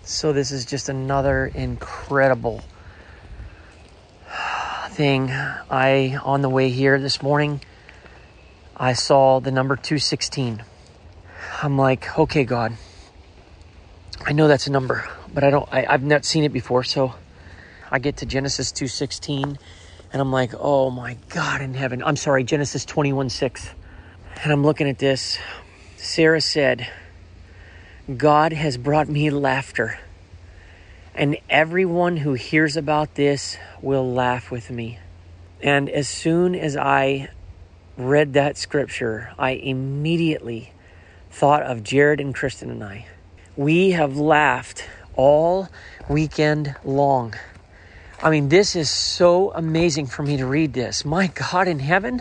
So this is just another incredible thing. On the way here this morning, I saw the number 216. I'm like, okay, God, I know that's a number, but I've not seen it before. So I get to Genesis 2:16 and I'm like, oh my God in heaven. I'm sorry, Genesis 21:6. And I'm looking at this. Sarah said, God has brought me laughter, and everyone who hears about this will laugh with me. And as soon as I read that scripture, I immediately thought of Jared and Kristen and I. We have laughed all weekend long. I mean, this is so amazing for me to read this. My God in heaven.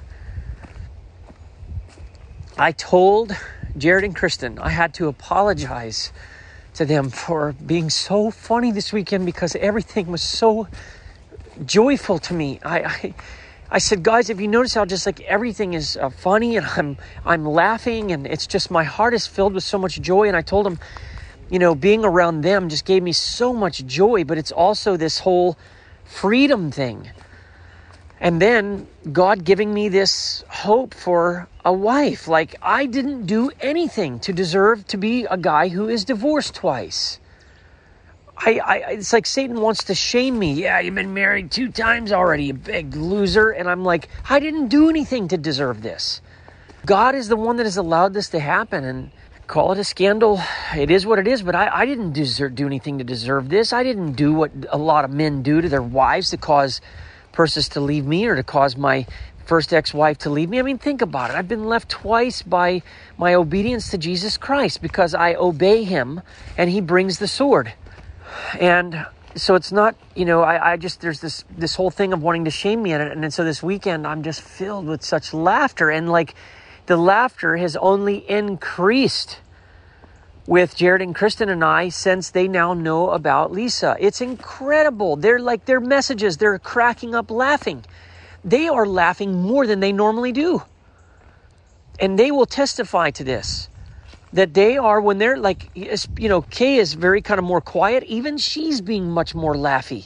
I told Jared and Kristen I had to apologize to them for being so funny this weekend because everything was so joyful to me. I said, guys, have you noticed how just like everything is funny and I'm laughing and it's just my heart is filled with so much joy. And I told them, being around them just gave me so much joy, but it's also this whole freedom thing. And then God giving me this hope for a wife. Like, I didn't do anything to deserve to be a guy who is divorced twice. It's like Satan wants to shame me. Yeah, you've been married 2 times already, you big loser. And I'm like, I didn't do anything to deserve this. God is the one that has allowed this to happen. And call it a scandal. It is what it is. But I didn't do anything to deserve this. I didn't do what a lot of men do to their wives to cause Persis to leave me or to cause my first ex-wife to leave me. I mean, think about it. I've been left twice by my obedience to Jesus Christ because I obey him and he brings the sword. And so it's not, I just, there's this whole thing of wanting to shame me in it. And then so this weekend, I'm just filled with such laughter. And like the laughter has only increased with Jared and Kristen and I since they now know about Lisa. It's incredible. They're like their messages. They're cracking up laughing. They are laughing more than they normally do. And they will testify to this. That they are, when they're like, Kay is very kind of more quiet. Even she's being much more laughy.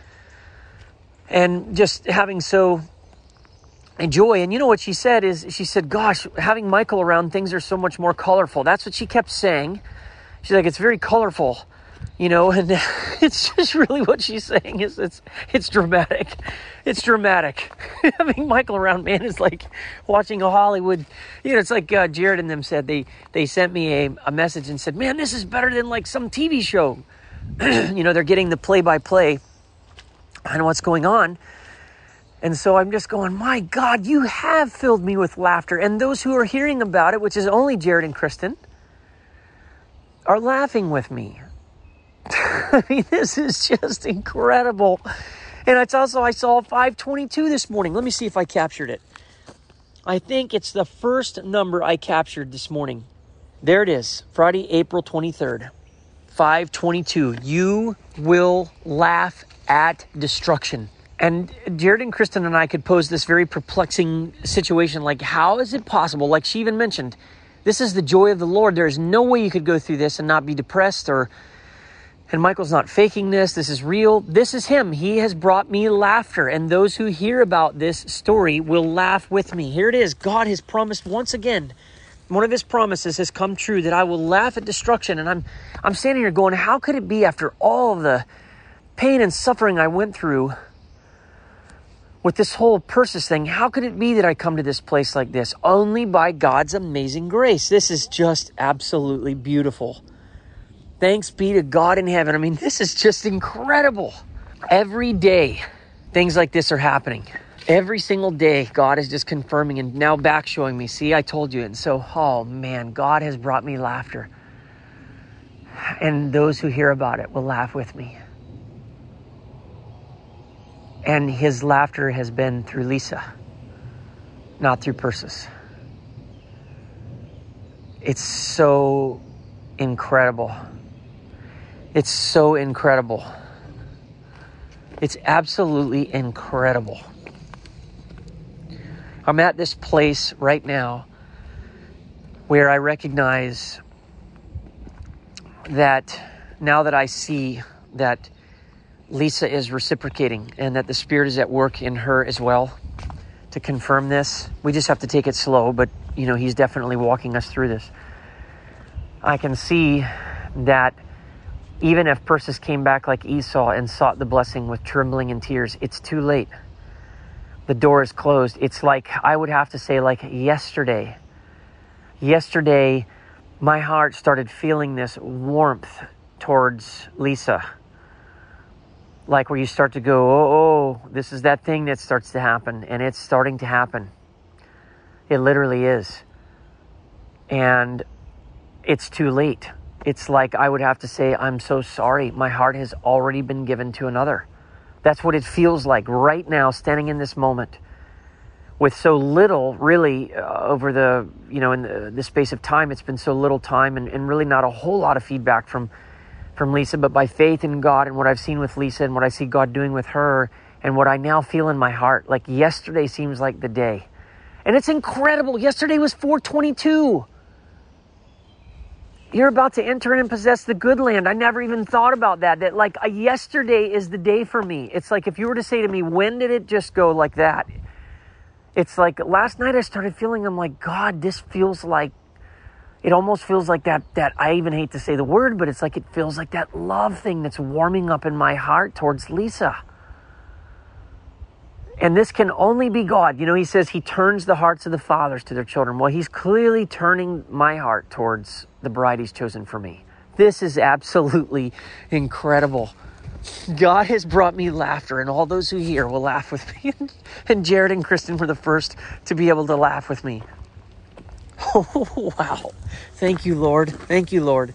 And just having so joy. And you know what she said is, she said, gosh, having Michael around, things are so much more colorful. That's what she kept saying. She's like, it's very colorful, and it's just really what she's saying is it's dramatic. It's dramatic. Having Michael around, man, is like watching a Hollywood, it's like Jared and them said, they sent me a message and said, man, this is better than like some TV show. They're getting the play-by-play on what's going on. And so I'm just going, my God, you have filled me with laughter. And those who are hearing about it, which is only Jared and Kristen, are laughing with me. I mean, this is just incredible. And it's also, I saw 522 this morning. Let me see if I captured it. I think it's the first number I captured this morning. There it is. Friday, April 23rd. 522. You will laugh at destruction. And Jared and Kristen and I could pose this very perplexing situation. Like, how is it possible? Like she even mentioned, this is the joy of the Lord. There is no way you could go through this and not be depressed and Michael's not faking this. This is real. This is him. He has brought me laughter. And those who hear about this story will laugh with me. Here it is. God has promised once again. One of his promises has come true that I will laugh at destruction. And I'm standing here going, how could it be after all of the pain and suffering I went through with this whole Persis thing, how could it be that I come to this place like this? Only by God's amazing grace. This is just absolutely beautiful. Thanks be to God in heaven. I mean, this is just incredible. Every day, things like this are happening. Every single day, God is just confirming and now back showing me, see, I told you. And so, oh man, God has brought me laughter. And those who hear about it will laugh with me. And his laughter has been through Lisa, not through Persis. It's so incredible. It's so incredible. It's absolutely incredible. I'm at this place right now where I recognize that now that I see that Lisa is reciprocating and that the Spirit is at work in her as well to confirm this. We just have to take it slow, but he's definitely walking us through this. I can see that even if Persis came back like Esau and sought the blessing with trembling and tears, it's too late. The door is closed. It's like, I would have to say, like yesterday. Yesterday, my heart started feeling this warmth towards Lisa. Like where you start to go, oh, this is that thing that starts to happen. And it's starting to happen. It literally is. And it's too late. It's like I would have to say, I'm so sorry. My heart has already been given to another. That's what it feels like right now, standing in this moment. With so little, really, over the, in the space of time, it's been so little time and really not a whole lot of feedback from Lisa. But by faith in God and what I've seen with Lisa and what I see God doing with her and what I now feel in my heart, like yesterday seems like the day. And it's incredible. Yesterday was 4/22. You're about to enter in and possess the good land. I never even thought about that. That like yesterday is the day for me. It's like if you were to say to me, when did it just go like that? It's like last night I started feeling, I'm like, God, this feels like, it almost feels like that I even hate to say the word, but it's like it feels like that love thing that's warming up in my heart towards Lisa. And this can only be God. He says he turns the hearts of the fathers to their children. Well, he's clearly turning my heart towards the bride he's chosen for me. This is absolutely incredible. God has brought me laughter, and all those who hear will laugh with me. And Jared and Kristen were the first to be able to laugh with me. Oh, wow. Thank you, Lord. Thank you, Lord.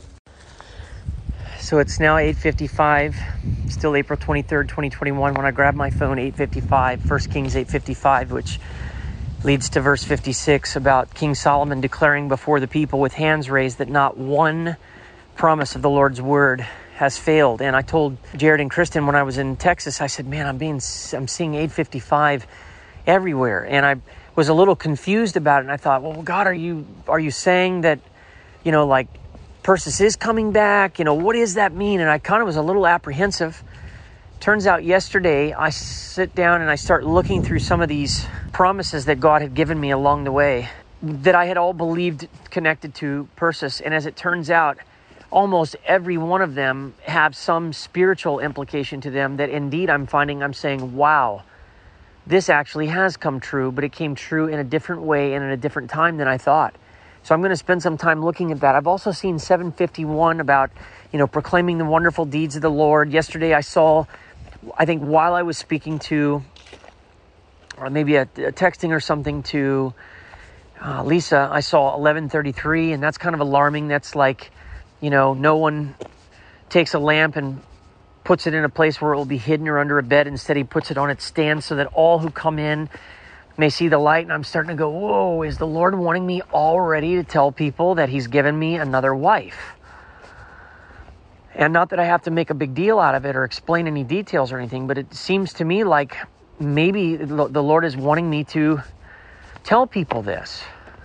So it's now 8:55, still April 23rd, 2021. When I grab my phone, 8:55, 1 Kings 8:55, which leads to verse 56 about King Solomon declaring before the people with hands raised that not one promise of the Lord's word has failed. And I told Jared and Kristen when I was in Texas, I said, man, I'm seeing 8:55 everywhere. And I was a little confused about it. And I thought, well, God, are you saying that, like Persis is coming back? What does that mean? And I kind of was a little apprehensive. Turns out yesterday I sit down and I start looking through some of these promises that God had given me along the way that I had all believed connected to Persis. And as it turns out, almost every one of them have some spiritual implication to them that indeed I'm saying, wow, this actually has come true, but it came true in a different way and in a different time than I thought. So I'm going to spend some time looking at that. I've also seen 751 about, proclaiming the wonderful deeds of the Lord. Yesterday I saw, I think while I was speaking to, or maybe a texting or something to Lisa, I saw 1133, and that's kind of alarming. That's like, no one takes a lamp and puts it in a place where it will be hidden or under a bed. Instead, he puts it on its stand so that all who come in may see the light. And I'm starting to go, whoa, is the Lord wanting me already to tell people that he's given me another wife? And not that I have to make a big deal out of it or explain any details or anything, but it seems to me like maybe the Lord is wanting me to tell people this.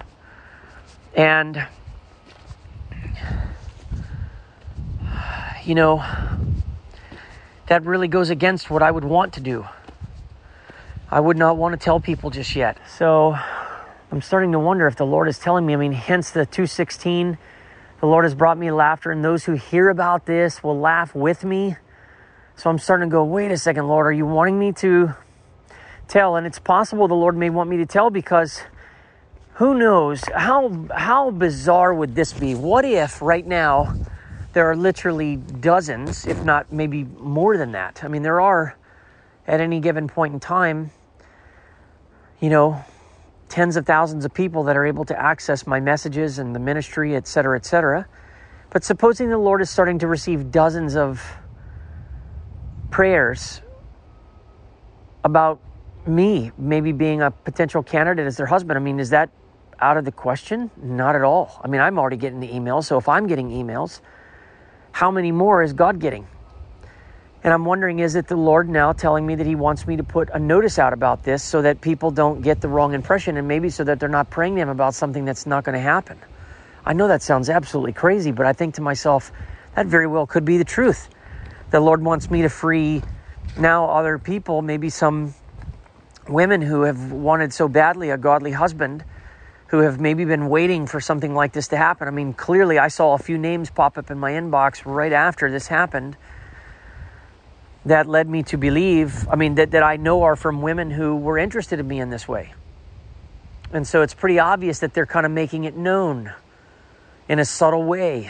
And, that really goes against what I would want to do. I would not want to tell people just yet. So I'm starting to wonder if the Lord is telling me, hence the 2:16, the Lord has brought me laughter, and those who hear about this will laugh with me. So I'm starting to go, wait a second, Lord, are you wanting me to tell? And it's possible the Lord may want me to tell because who knows, how bizarre would this be? What if right now there are literally dozens, if not maybe more than that? There are, at any given point in time, tens of thousands of people that are able to access my messages and the ministry, et cetera, et cetera. But supposing the Lord is starting to receive dozens of prayers about me maybe being a potential candidate as their husband, is that out of the question? Not at all. I'm already getting the emails. So if I'm getting emails, how many more is God getting? And I'm wondering, is it the Lord now telling me that he wants me to put a notice out about this so that people don't get the wrong impression, and maybe so that they're not praying to him about something that's not going to happen? I know that sounds absolutely crazy, but I think to myself, That very well could be the truth. The Lord wants me to free now other people, maybe some women who have wanted so badly a godly husband, who have maybe been waiting for something like this to happen. I mean, clearly I saw a few names pop up in my inbox right after this happened that led me to believe, that I know are from women who were interested in me in this way. And so it's pretty obvious that they're kind of making it known in a subtle way.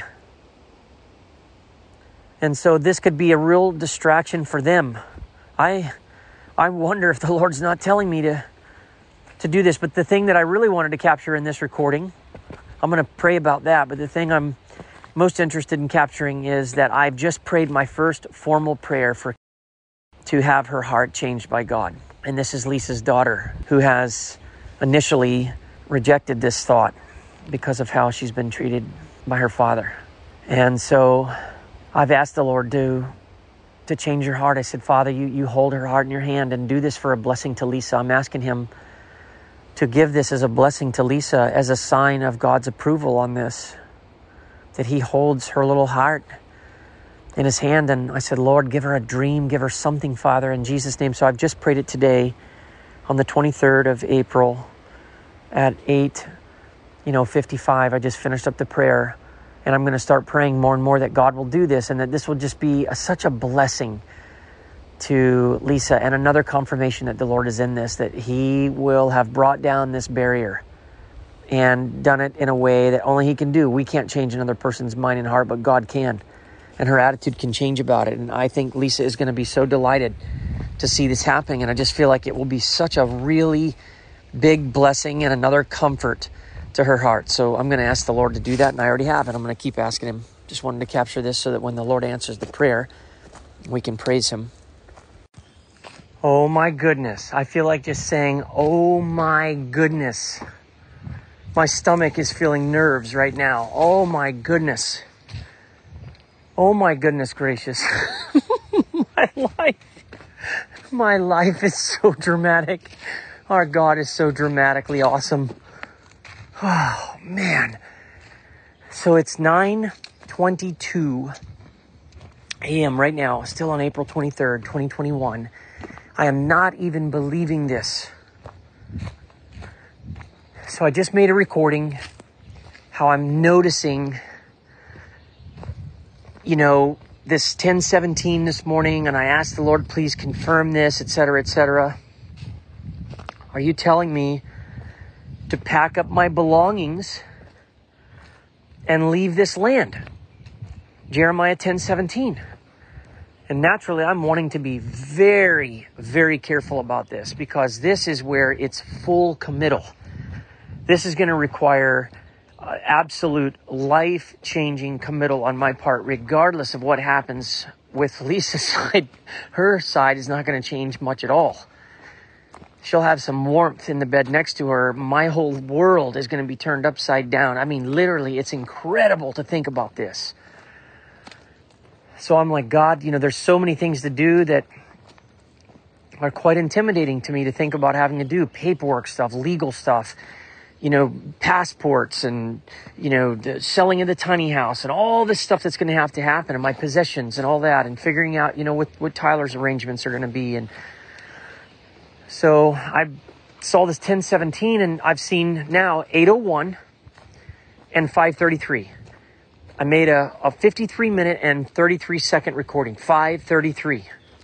And so this could be a real distraction for them. I wonder if the Lord's not telling me to do this. But the thing that I really wanted to capture in this recording, I'm going to pray about that. But the thing I'm most interested in capturing is that I've just prayed my first formal prayer to have her heart changed by God. And this is Lisa's daughter, who has initially rejected this thought because of how she's been treated by her father. And so I've asked the Lord to change her heart. I said, Father, you hold her heart in your hand and do this for a blessing to Lisa. I'm asking him to give this as a blessing to Lisa, as a sign of God's approval on this, that he holds her little heart in his hand. And I said, Lord, give her a dream, give her something, Father, in Jesus' name. So I've just prayed it today on the 23rd of April at 8:55. I just finished up the prayer, and I'm going to start praying more and more that God will do this, and that this will just be such a blessing to Lisa, and another confirmation that the Lord is in this, that he will have brought down this barrier and done it in a way that only he can do. We can't change another person's mind and heart, but God can. And her attitude can change about it. And I think Lisa is going to be so delighted to see this happening. And I just feel like it will be such a really big blessing and another comfort to her heart. So I'm going to ask the Lord to do that. And I already have. And I'm going to keep asking him. Just wanted to capture this so that when the Lord answers the prayer, we can praise him. Oh my goodness. I feel like just saying, oh my goodness. My stomach is feeling nerves right now. Oh my goodness. Oh my goodness gracious. My life is so dramatic. Our God is so dramatically awesome. Oh man. So it's 9:22 a.m. right now, still on April 23rd, 2021. I am not even believing this. So I just made a recording how I'm noticing, this 10:17 this morning, and I asked the Lord, please confirm this, etc., etc. Are you telling me to pack up my belongings and leave this land? Jeremiah 10:17. And naturally, I'm wanting to be very, very careful about this, because this is where it's full committal. This is going to require absolute life-changing committal on my part, regardless of what happens with Lisa's side. Her side is not going to change much at all. She'll have some warmth in the bed next to her. My whole world is going to be turned upside down. I mean, literally, it's incredible to think about this. So I'm like, God, there's so many things to do that are quite intimidating to me to think about having to do. Paperwork stuff, legal stuff, passports, and, the selling of the tiny house, and all this stuff that's going to have to happen, and my possessions and all that, and figuring out, what Tyler's arrangements are going to be. And so I saw this 10:17, and I've seen now 8:01 and 5:33. I made a 53-minute and 33-second recording, 5:33.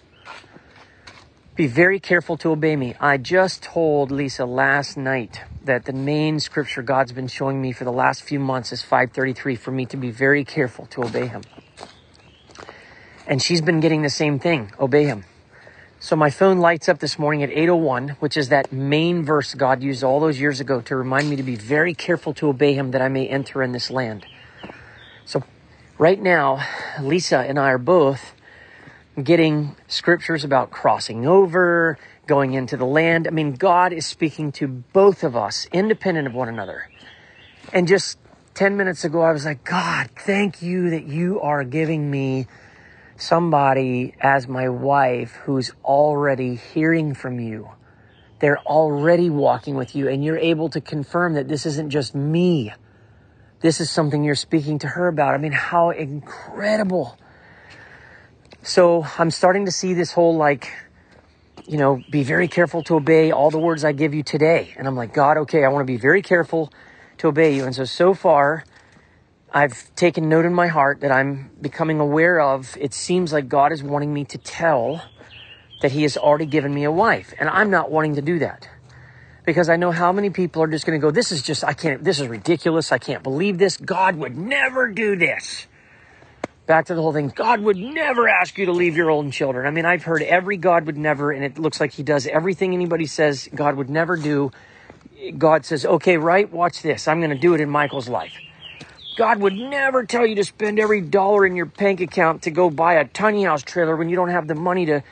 Be very careful to obey me. I just told Lisa last night that the main scripture God's been showing me for the last few months is 5:33, for me to be very careful to obey him. And she's been getting the same thing, obey him. So my phone lights up this morning at 8:01, which is that main verse God used all those years ago to remind me to be very careful to obey him, that I may enter in this land. So right now, Lisa and I are both getting scriptures about crossing over, going into the land. I mean, God is speaking to both of us, independent of one another. And just 10 minutes ago, I was like, God, thank you that you are giving me somebody as my wife who's already hearing from you. They're already walking with you, and you're able to confirm that this isn't just me this is something you're speaking to her about. I mean, how incredible. So I'm starting to see this whole be very careful to obey all the words I give you today. And I'm like, God, okay, I want to be very careful to obey you. And so far, I've taken note in my heart that I'm becoming aware of. It seems like God is wanting me to tell that he has already given me a wife. And I'm not wanting to do that. Because I know how many people are just going to go, this is ridiculous. I can't believe this. God would never do this. Back to the whole thing. God would never ask you to leave your own children. I mean, I've heard every God would never, and it looks like he does everything anybody says God would never do. God says, okay, right, watch this. I'm going to do it in Michael's life. God would never tell you to spend every dollar in your bank account to go buy a tiny house trailer when you don't have the money to,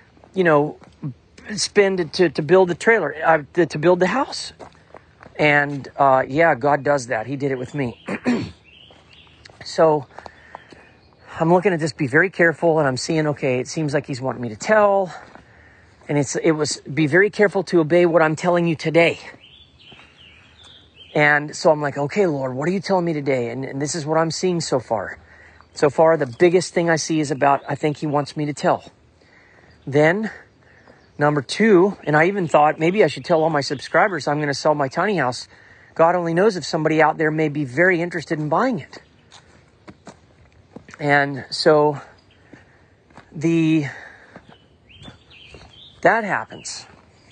spend to build the trailer, to build the house. And God does that. He did it with me. So I'm looking at this, be very careful, and I'm seeing, okay, it seems like he's wanting me to tell. And it was be very careful to obey what I'm telling you today. And so I'm like, okay, Lord, what are you telling me today? And this is what I'm seeing so far. So far, the biggest thing I see is about, I think he wants me to tell. Then, number 2, and I even thought maybe I should tell all my subscribers I'm going to sell my tiny house. God only knows if somebody out there may be very interested in buying it. And so that happens.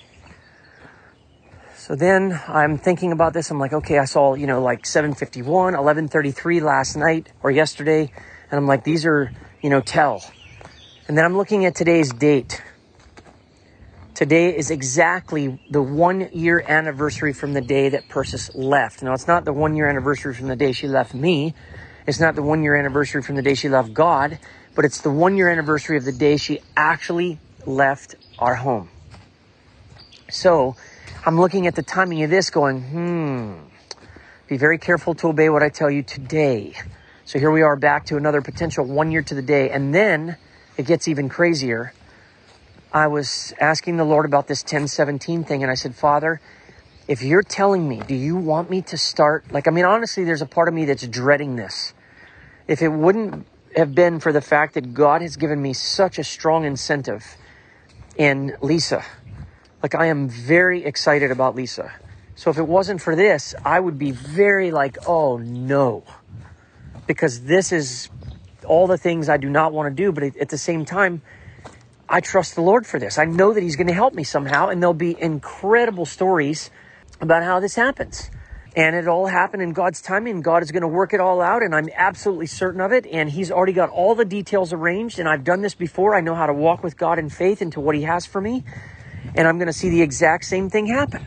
So then I'm thinking about this. I'm like, okay, I saw, 7:51, 11:33 last night or yesterday. And I'm like, these are, tell. And then I'm looking at today's date. Today is exactly the 1-year anniversary from the day that Persis left. Now, it's not the 1-year anniversary from the day she left me. It's not the 1-year anniversary from the day she left God, but it's the 1-year anniversary of the day she actually left our home. So I'm looking at the timing of this going, be very careful to obey what I tell you today. So here we are back to another potential 1 year to the day. And then it gets even crazier. I was asking the Lord about this 10:17 thing. And I said, Father, if you're telling me, do you want me to start? Honestly, there's a part of me that's dreading this. If it wouldn't have been for the fact that God has given me such a strong incentive in Lisa, I am very excited about Lisa. So if it wasn't for this, I would be very oh no, because this is all the things I do not want to do. But at the same time, I trust the Lord for this. I know that he's going to help me somehow, and there'll be incredible stories about how this happens. And it all happened in God's timing, and God is going to work it all out, and I'm absolutely certain of it. And he's already got all the details arranged, and I've done this before. I know how to walk with God in faith into what he has for me, and I'm going to see the exact same thing happen.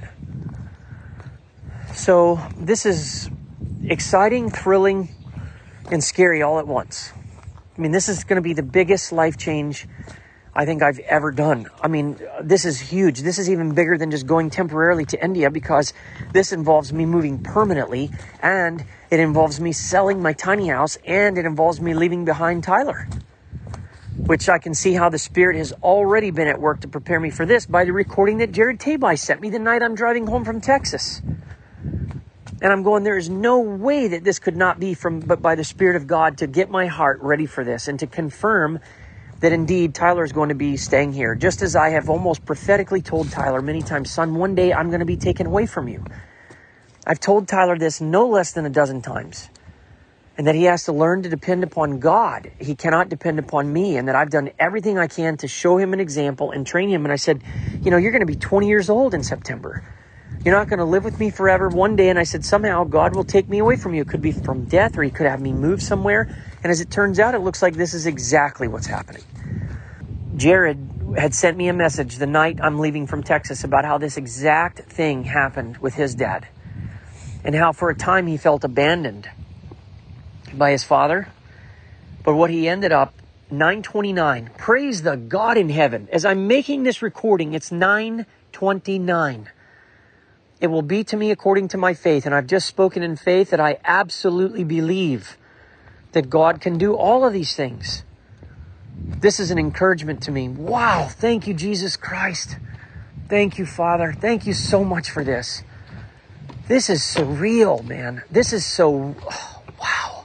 So this is exciting, thrilling, and scary all at once. This is going to be the biggest life change I think I've ever done. This is huge. This is even bigger than just going temporarily to India, because this involves me moving permanently, and it involves me selling my tiny house, and it involves me leaving behind Tyler, which I can see how the Spirit has already been at work to prepare me for this by the recording that Jared Tabai sent me the night I'm driving home from Texas. And I'm going, there is no way that this could not be but by the Spirit of God to get my heart ready for this and to confirm that indeed Tyler is going to be staying here. Just as I have almost prophetically told Tyler many times, son, one day I'm going to be taken away from you. I've told Tyler this no less than a dozen times. And that he has to learn to depend upon God. He cannot depend upon me. And that I've done everything I can to show him an example and train him. And I said, you're going to be 20 years old in September. You're not going to live with me forever. One day, and I said, somehow God will take me away from you. It could be from death, or he could have me move somewhere. And as it turns out, it looks like this is exactly what's happening. Jared had sent me a message the night I'm leaving from Texas about how this exact thing happened with his dad. And how for a time he felt abandoned by his father. But what he ended up, 9:29. Praise the God in heaven. As I'm making this recording, it's 9:29. It will be to me according to my faith. And I've just spoken in faith that I absolutely believe that God can do all of these things. This is an encouragement to me. Wow. Thank you, Jesus Christ. Thank you, Father. Thank you so much for this. This is surreal, man. This is so, oh, wow.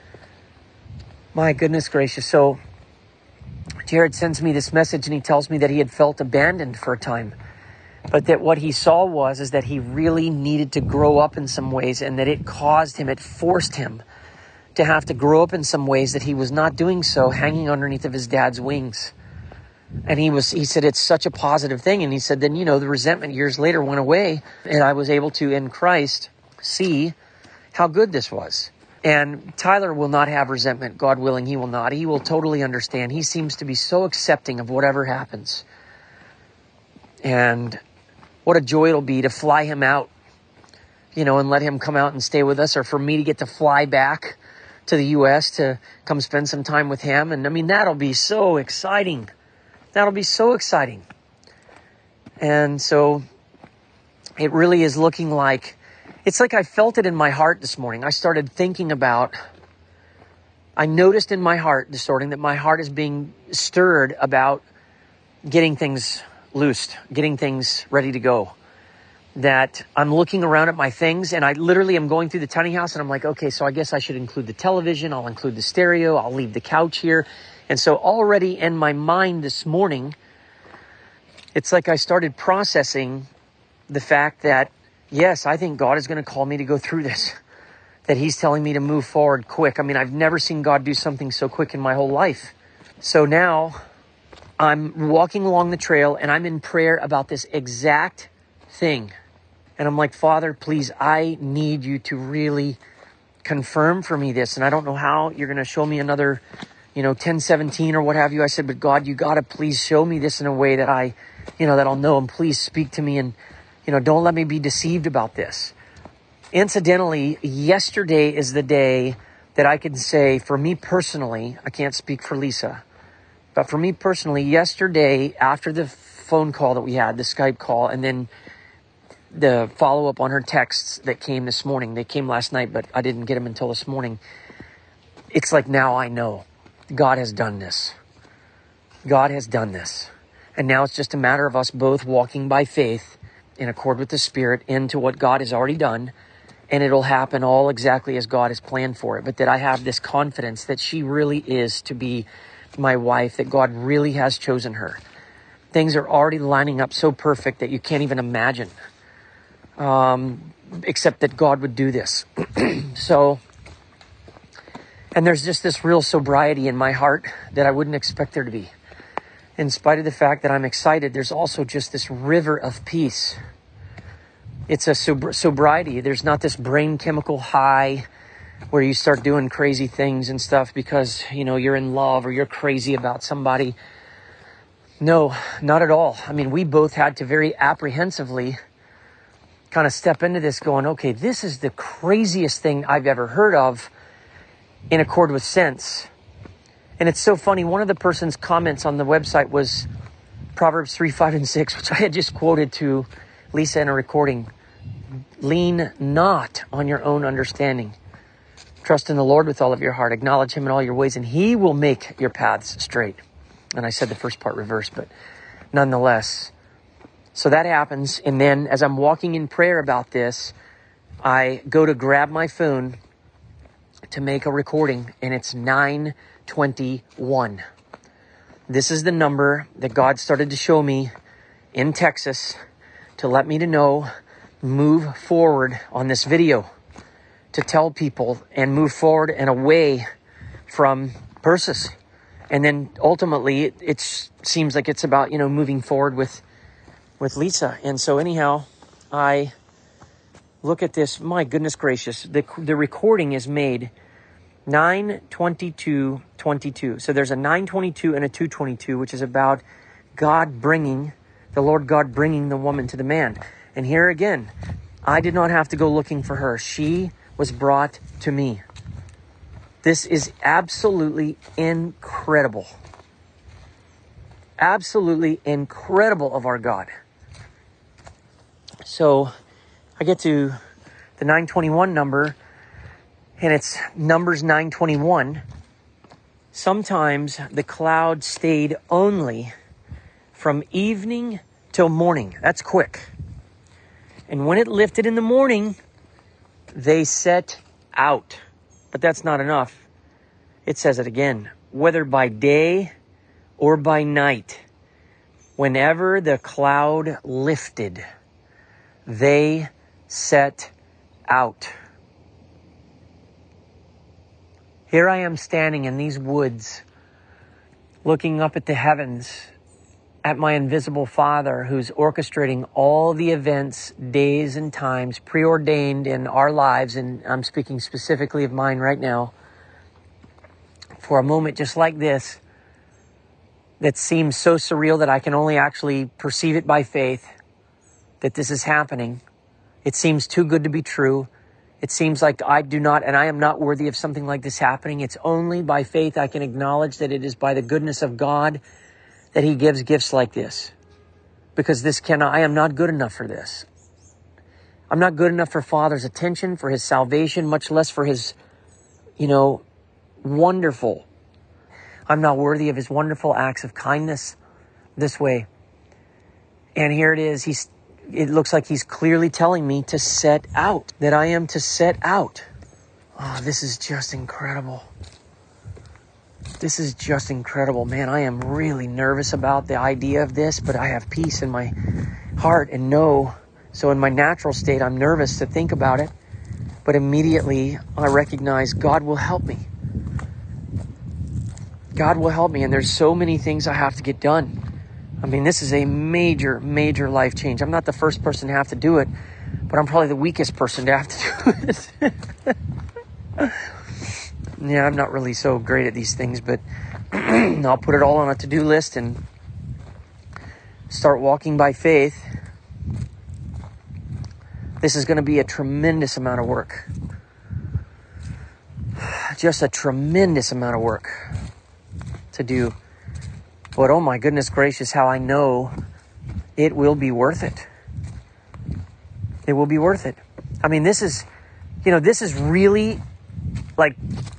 My goodness gracious. So Jared sends me this message and he tells me that he had felt abandoned for a time. But that what he saw is that he really needed to grow up in some ways, and that it forced him to have to grow up in some ways that he was not doing so, hanging underneath of his dad's wings. And he said it's such a positive thing. And he said, then, the resentment years later went away, and I was able to, in Christ, see how good this was. And Tyler will not have resentment, God willing, he will not. He will totally understand. He seems to be so accepting of whatever happens. And what a joy it'll be to fly him out, and let him come out and stay with us, or for me to get to fly back to the U.S. to come spend some time with him. And that'll be so exciting. That'll be so exciting. And so it really is looking like, it's like I felt it in my heart this morning. I started thinking about, I noticed in my heart this morning that my heart is being stirred about getting things loosed, getting things ready to go. That I'm looking around at my things, and I literally am going through the tiny house, and I'm like, okay, so I guess I should include the television. I'll include the stereo. I'll leave the couch here. And so already in my mind this morning, it's like I started processing the fact that, yes, I think God is going to call me to go through this, that he's telling me to move forward quick. I've never seen God do something so quick in my whole life. So now I'm walking along the trail, and I'm in prayer about this exact thing. And I'm like, Father, please, I need you to really confirm for me this. And I don't know how you're going to show me another, 10:17 or what have you. I said, but God, you got to please show me this in a way that that I'll know, and please speak to me, and, don't let me be deceived about this. Incidentally, yesterday is the day that I can say, for me personally, I can't speak for Lisa, but for me personally, yesterday, after the phone call that we had, the Skype call, and then the follow-up on her texts that came this morning. They came last night, but I didn't get them until this morning. It's like, now I know God has done this. God has done this. And now it's just a matter of us both walking by faith in accord with the Spirit into what God has already done. And it'll happen all exactly as God has planned for it. But that I have this confidence that she really is to be my wife, that God really has chosen her. Things are already lining up so perfect that you can't even imagine. Except that God would do this. So, and there's just this real sobriety in my heart that I wouldn't expect there to be. In spite of the fact that I'm excited, there's also just this river of peace. It's a sobriety. There's not this brain chemical high where you start doing crazy things and stuff because, you're in love or you're crazy about somebody. No, not at all. We both had to very apprehensively kind of step into this going, okay, this is the craziest thing I've ever heard of in accord with sense. And it's so funny. One of the person's comments on the website was Proverbs 3, 5, and 6, which I had just quoted to Lisa in a recording. Lean not on your own understanding. Trust in the Lord with all of your heart. Acknowledge him in all your ways, and he will make your paths straight. And I said the first part reversed, but nonetheless. So that happens, and then as I'm walking in prayer about this, I go to grab my phone to make a recording, and it's 9:21. This is the number that God started to show me in Texas to let me to know, move forward on this video, to tell people and move forward and away from Persis. And then ultimately, it seems like it's about, moving forward with Lisa. And so anyhow, I look at this. My goodness gracious. The recording is made 9:22:22. So there's a 9:22 and a 2:22, which is about the Lord God bringing the woman to the man. And here again, I did not have to go looking for her. She was brought to me. This is absolutely incredible. Absolutely incredible of our God. So I get to the 921 number, and it's Numbers 9:21. Sometimes the cloud stayed only from evening till morning. That's quick. And when it lifted in the morning, they set out. But that's not enough. It says it again. Whether by day or by night, whenever the cloud lifted, they set out. Here I am standing in these woods, looking up at the heavens, at my invisible Father who's orchestrating all the events, days, and times preordained in our lives, and I'm speaking specifically of mine right now, for a moment just like this, that seems so surreal that I can only actually perceive it by faith, that this is happening. It seems too good to be true. It seems like I do not, and I am not worthy of something like this happening. It's only by faith I can acknowledge that it is by the goodness of God that He gives gifts like this. Because I am not good enough for this. I'm not good enough for Father's attention, for His salvation, much less for His, wonderful. I'm not worthy of His wonderful acts of kindness this way. And here it is. It looks like He's clearly telling me to set out, that I am to set out. Oh, this is just incredible. This is just incredible, man. I am really nervous about the idea of this, but I have peace in my heart and know. So in my natural state, I'm nervous to think about it, but immediately I recognize God will help me. God will help me, and there's so many things I have to get done. I mean, this is a major, major life change. I'm not the first person to have to do it, but I'm probably the weakest person to have to do it. Yeah, I'm not really so great at these things, but I'll put it all on a to-do list and start walking by faith. This is going to be a tremendous amount of work. Just a tremendous amount of work to do. But oh my goodness gracious, how I know it will be worth it. It will be worth it. I mean, this is really like,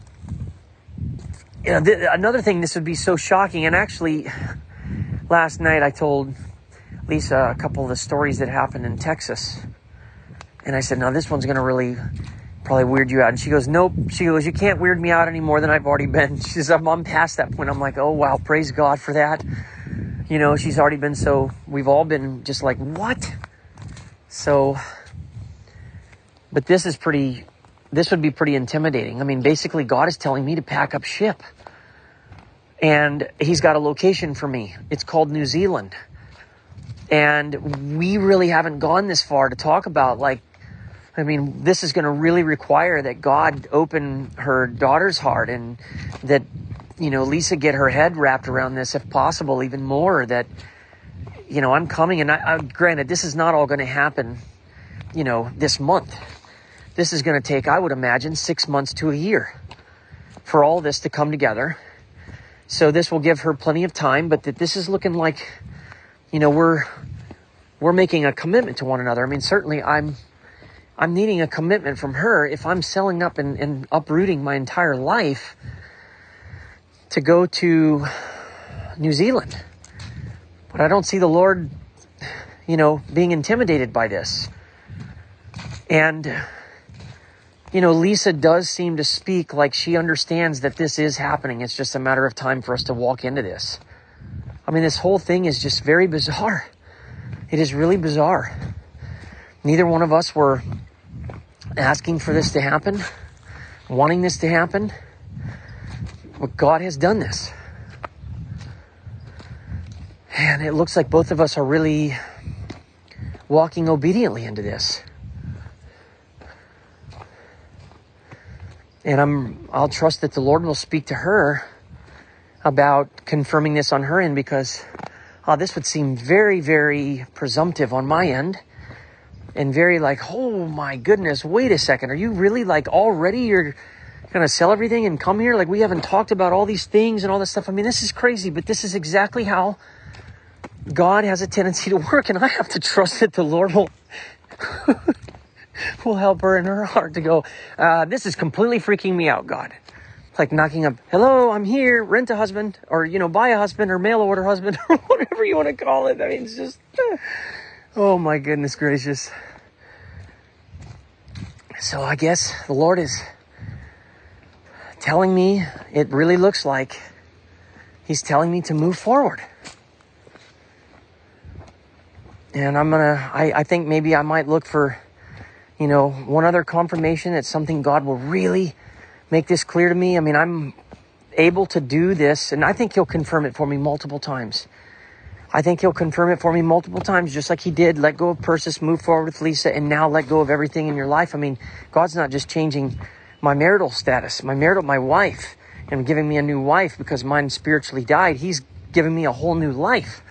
another thing, this would be so shocking. And actually, last night I told Lisa a couple of the stories that happened in Texas. And I said, now this one's going to really probably weird you out. And she goes, nope. She goes, you can't weird me out any more than I've already been. She says, I'm past that point. I'm like, oh, wow, praise God for that. She's already been we've all been just like, what? So, but this would be pretty intimidating. I mean, basically God is telling me to pack up ship. And He's got a location for me. It's called New Zealand. And we really haven't gone this far to talk about, this is going to really require that God open her daughter's heart, and that, Lisa get her head wrapped around this, if possible, even more, that, I'm coming. And granted, this is not all going to happen, this month. This is going to take, I would imagine, 6 months to a year for all this to come together. So this will give her plenty of time, but that this is looking like, we're making a commitment to one another. I mean, certainly I'm needing a commitment from her if I'm selling up and uprooting my entire life to go to New Zealand. But I don't see the Lord, being intimidated by this. And, Lisa does seem to speak like she understands that this is happening. It's just a matter of time for us to walk into this. I mean, this whole thing is just very bizarre. It is really bizarre. Neither one of us were asking for this to happen, wanting this to happen. But God has done this. And it looks like both of us are really walking obediently into this. And I'll trust that the Lord will speak to her about confirming this on her end, because this would seem very, very presumptive on my end, and very like, oh my goodness, wait a second. Are you really already you're going to sell everything and come here? We haven't talked about all these things and all this stuff. I mean, this is crazy, but this is exactly how God has a tendency to work. And I have to trust that the Lord will help her in her heart to go, this is completely freaking me out, God. Like knocking up, hello, I'm here, rent a husband, or, buy a husband, or mail order husband, or whatever you want to call it. I mean, it's just, oh my goodness gracious. So I guess the Lord is telling me, it really looks like He's telling me to move forward. And I think maybe I might look for, one other confirmation that something God will really make this clear to me. I mean, I'm able to do this, and I think He'll confirm it for me multiple times. I think He'll confirm it for me multiple times, just like He did. Let go of Persis, move forward with Lisa, and now let go of everything in your life. I mean, God's not just changing my marital status, my wife, and giving me a new wife because mine spiritually died. He's giving me a whole new life.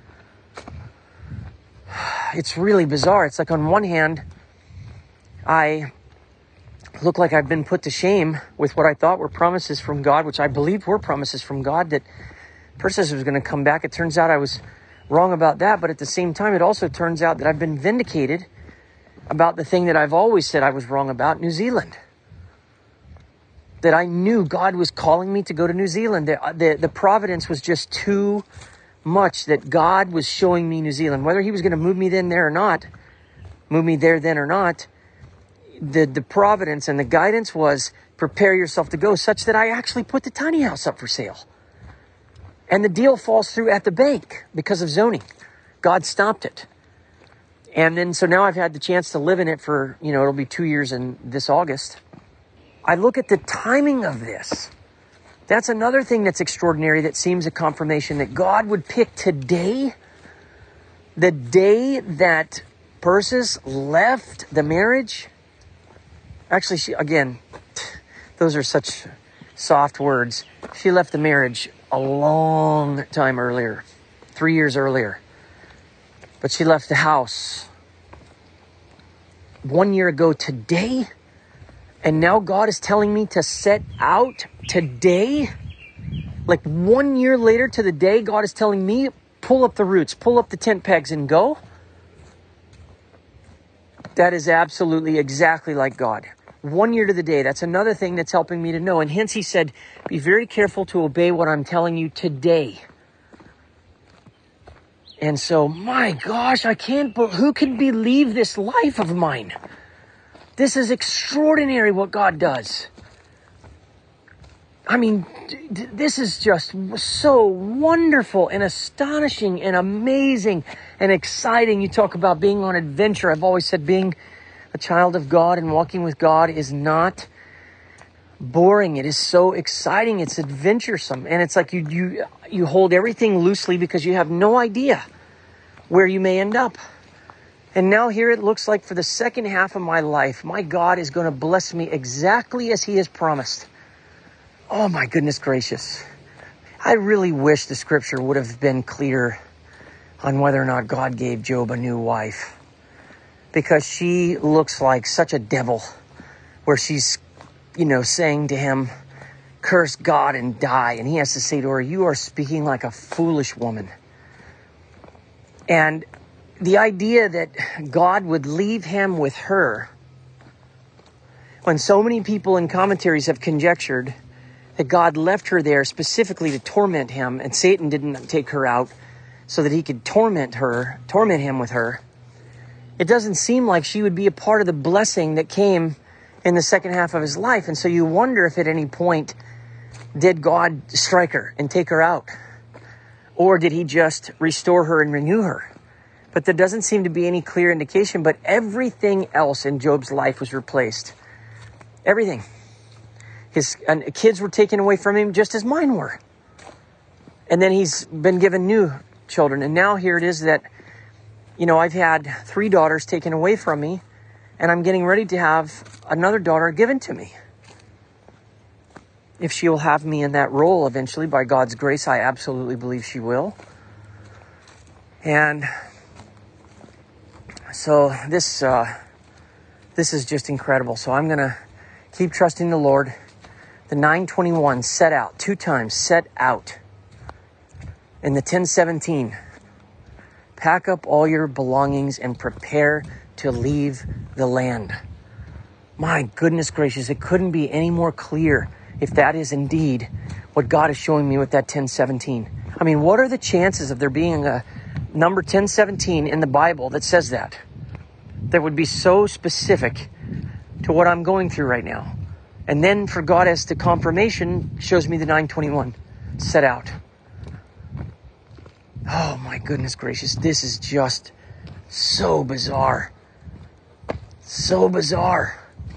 It's really bizarre. It's like on one hand, I look like I've been put to shame with what I thought were promises from God, which I believed were promises from God, that Persis was going to come back. It turns out I was wrong about that, but at the same time, it also turns out that I've been vindicated about the thing that I've always said I was wrong about, New Zealand. That I knew God was calling me to go to New Zealand. The providence was just too much, that God was showing me New Zealand. Whether He was going to move me there then or not, the providence and the guidance was prepare yourself to go, such that I actually put the tiny house up for sale. And the deal falls through at the bank because of zoning. God stopped it. And then, so now I've had the chance to live in it for, it'll be 2 years in this August. I look at the timing of this. That's another thing that's extraordinary, that seems a confirmation that God would pick today, the day that Persis left the marriage. Actually, those are such soft words. She left the marriage a long time earlier, 3 years earlier. But she left the house 1 year ago today. And now God is telling me to set out today. Like 1 year later to the day, God is telling me, pull up the roots, pull up the tent pegs and go. That is absolutely exactly like God. 1 year to the day. That's another thing that's helping me to know. And hence He said, be very careful to obey what I'm telling you today. And so, my gosh, who can believe this life of mine? This is extraordinary what God does. I mean, this is just so wonderful and astonishing and amazing and exciting. You talk about being on adventure. I've always said being a child of God and walking with God is not boring. It is so exciting. It's adventuresome. And it's like you hold everything loosely because you have no idea where you may end up. And now here it looks like for the second half of my life, my God is going to bless me exactly as He has promised. Oh my goodness gracious. I really wish the scripture would have been clear on whether or not God gave Job a new wife. Because she looks like such a devil, where she's, saying to him, curse God and die. And he has to say to her, you are speaking like a foolish woman. And the idea that God would leave him with her, when so many people in commentaries have conjectured that God left her there specifically to torment him, and Satan didn't take her out so that he could torment him with her, it doesn't seem like she would be a part of the blessing that came in the second half of his life. And so you wonder if at any point did God strike her and take her out? Or did He just restore her and renew her? But there doesn't seem to be any clear indication. But everything else in Job's life was replaced. Everything. His kids were taken away from him just as mine were. And then he's been given new children. And now here it is that, I've had 3 daughters taken away from me. And I'm getting ready to have another daughter given to me. If she will have me in that role eventually, by God's grace, I absolutely believe she will. And so this is just incredible. So I'm going to keep trusting the Lord. The 9:21, set out, 2 times, set out. In the 10:17, pack up all your belongings and prepare to leave the land. My goodness gracious, it couldn't be any more clear if that is indeed what God is showing me with that 10:17. I mean, what are the chances of there being a number 10:17 in the Bible that says that would be so specific to what I'm going through right now. And then for God as to confirmation, shows me the 9:21 set out. Oh my goodness gracious. This is just so bizarre. So bizarre.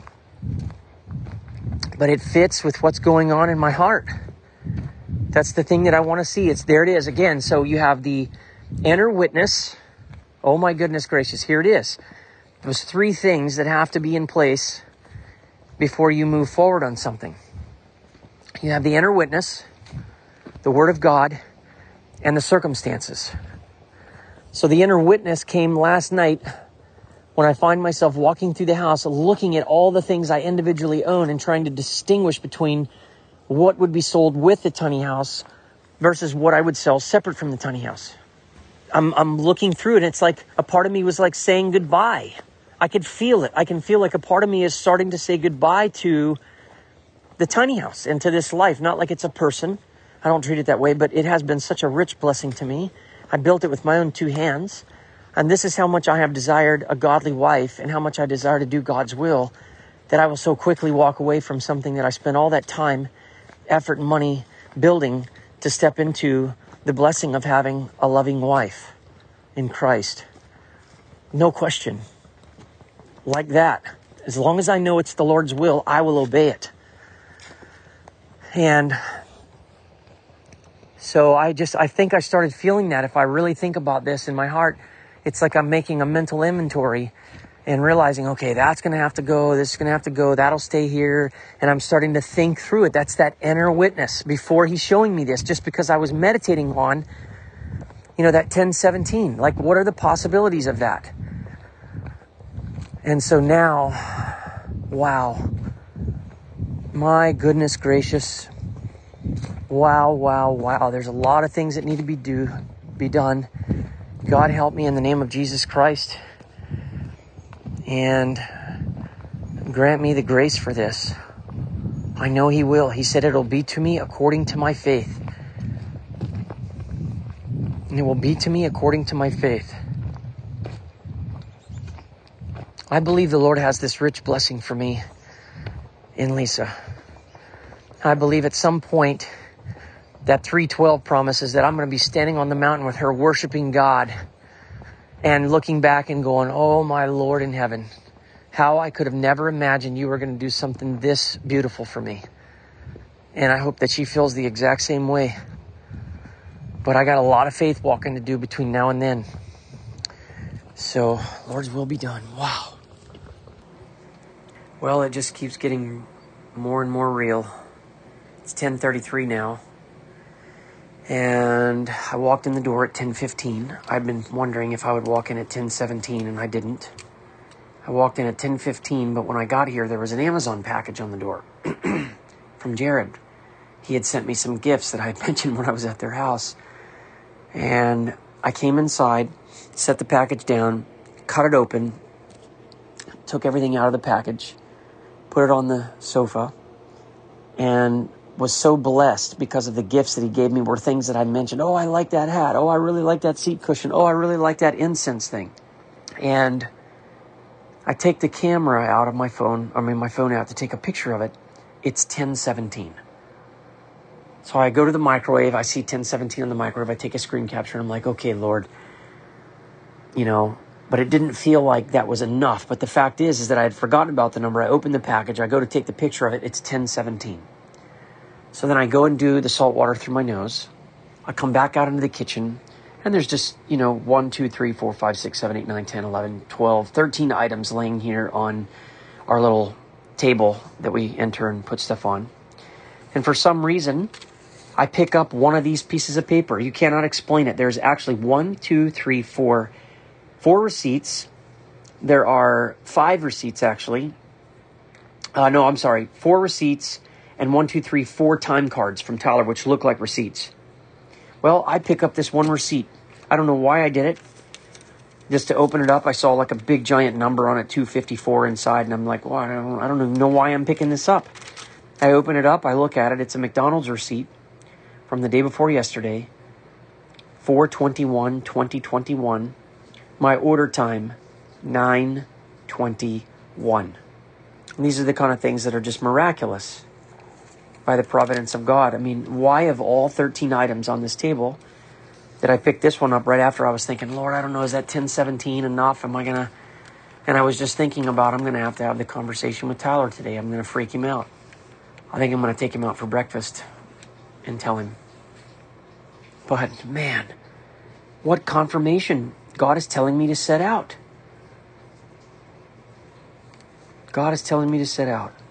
But it fits with what's going on in my heart. That's the thing that I want to see. There it is again. So you have the inner witness. Oh my goodness gracious. Here it is. Those three things that have to be in place before you move forward on something. You have the inner witness, the Word of God, and the circumstances. So the inner witness came last night when I find myself walking through the house, looking at all the things I individually own and trying to distinguish between what would be sold with the tiny house versus what I would sell separate from the tiny house. I'm looking through it, and it's like a part of me was like saying goodbye. I could feel it. I can feel like a part of me is starting to say goodbye to the tiny house and to this life. Not like it's a person. I don't treat it that way, but it has been such a rich blessing to me. I built it with my own two hands. And this is how much I have desired a godly wife and how much I desire to do God's will, that I will so quickly walk away from something that I spent all that time, effort, and money building to step into the blessing of having a loving wife in Christ. No question. Like that. As long as I know it's the Lord's will, I will obey it. And so I think I started feeling that. If I really think about this in my heart, it's like I'm making a mental inventory and realizing, okay, that's going to have to go. This is going to have to go. That'll stay here. And I'm starting to think through it. That's that inner witness before he's showing me this, just because I was meditating on, that 10:17. Like, what are the possibilities of that? And so now, wow, my goodness gracious. Wow. There's a lot of things that need to be done. God help me in the name of Jesus Christ. And grant me the grace for this. I know he will. He said it'll be to me according to my faith. And it will be to me according to my faith. I believe the Lord has this rich blessing for me in Lisa. I believe at some point that 3:12 promises that I'm going to be standing on the mountain with her worshiping God and looking back and going, oh my Lord in heaven, how I could have never imagined you were going to do something this beautiful for me. And I hope that she feels the exact same way. But I got a lot of faith walking to do between now and then. So, Lord's will be done. Wow. Well, it just keeps getting more and more real. It's 10:33 now. And I walked in the door at 10:15. I've been wondering if I would walk in at 10:17, and I didn't. I walked in at 10:15, but when I got here, there was an Amazon package on the door from Jared. He had sent me some gifts that I had mentioned when I was at their house. And I came inside, set the package down, cut it open, took everything out of the package, put it on the sofa, and was so blessed because of the gifts that he gave me were things that I mentioned. Oh, I like that hat. Oh, I really like that seat cushion. Oh, I really like that incense thing. And I take the camera out of my phone out to take a picture of it. It's 10:17. So I go to the microwave. I see 10:17 on the microwave. I take a screen capture and I'm like, okay, Lord, but it didn't feel like that was enough. But the fact is that I had forgotten about the number. I opened the package. I go to take the picture of it. It's 10:17. So then I go and do the salt water through my nose. I come back out into the kitchen, and there's just, 1, 2, 3, 4, 5, 6, 7, 8, 9, 10, 11, 12, 13 items laying here on our little table that we enter and put stuff on. And for some reason, I pick up one of these pieces of paper. You cannot explain it. There's actually 4 receipts. There are 5 receipts, actually. 4 receipts. And 4 time cards from Tyler, which look like receipts. Well, I pick up this one receipt. I don't know why I did it. Just to open it up, I saw like a big giant number on it, 254 inside, and I'm like, well, I don't even know why I'm picking this up. I open it up, I look at it. It's a McDonald's receipt from the day before yesterday, 4/21/2021. My order time, 9:21. And these are the kind of things that are just miraculous by the providence of God. I mean, why of all 13 items on this table did I pick this one up right after I was thinking, Lord, I don't know, is that 1017 enough? Am I going to... And I was just thinking about, I'm going to have the conversation with Tyler today. I'm going to freak him out. I think I'm going to take him out for breakfast and tell him. But man, what confirmation. God is telling me to set out. God is telling me to set out.